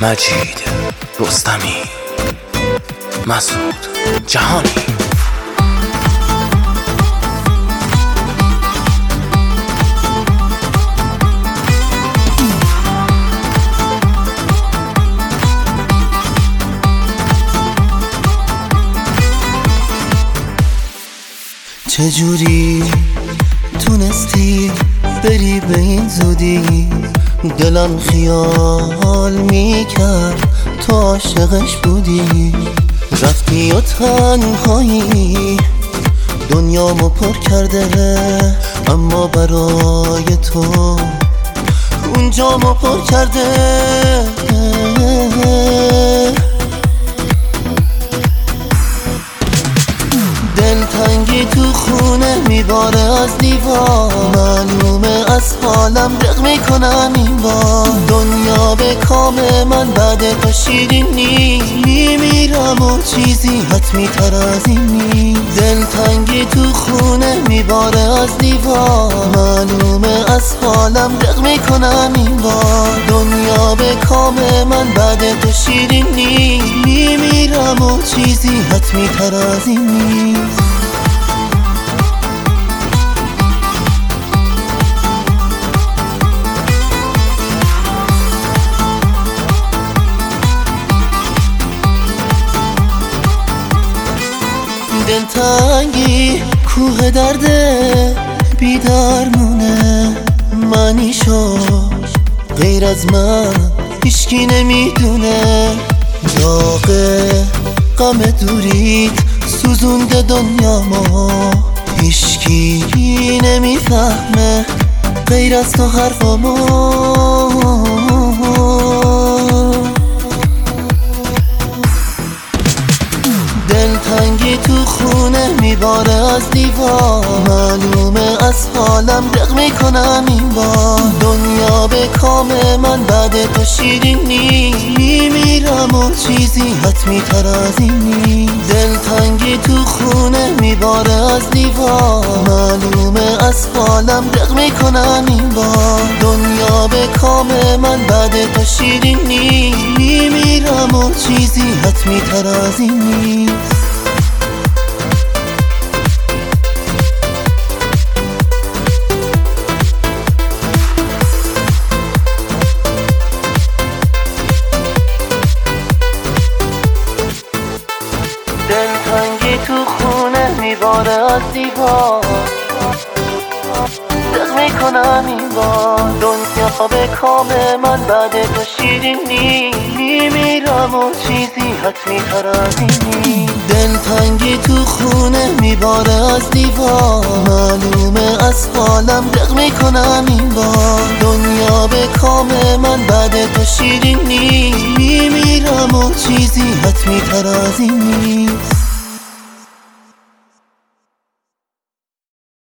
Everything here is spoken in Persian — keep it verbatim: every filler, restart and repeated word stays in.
مجید رستمی، مسعود جهانی. چجوری تونستی بری به این زودی؟ دلم خیال میکرد تو عاشقش بودی. رفتی و تنهایی دنیامو پر کرده، اما برای تو اونجامو پر کرده. دلتنگی تو خونه میباره از دیوار، معلومه از حالم دق میکنم این بار. دنیا به کام من بعد تو شیرین نیست، میمیرم و چیزی حتمی تر از این نیست. دلتنگی تو خونه میباره از دیوار، معلومه از حالم دق میکنم این بار. دنیا به کام من بعد تو شیرین نیست، میمیرم و چیزی حتمی تر از این نیست. دلتنگی کوه درده بیدرمونه، منیشو غیر از من هیچکی نمیدونه. داغ غم دوریت سوزونده دنیامو، هیچکی نمیفهمه غیر از تو حرفامو. دلتنگی تو خونه میباره از دیوار، معلومه از حالم دق میکنم این بار. دنیا به کام من بعد تو شیرین نیست، میمیرم و چیزی حتمی تر از این نیست. دلتنگی تو خونه میباره از دیوار، معلومه از حالم دق میکنم این بار. دنیا به کام من بعد تو شیرین نیست، میمیرم و چیزی حتمی تر از این نیست. دلتنگی تو خونه میباره از دیوار، دق میکنم این بار. دنیا به کام من بعد تو شیرین نیست، میمیرم و چیزی حتمی تر از این نیست. دلتنگی تو خونه میباره از دیوار، معلومه از حالم دق میکنم این بار. دنیا به کام من بعد تو شیرین نیست، میمیرم و چیزی حتمی تر از این نیست.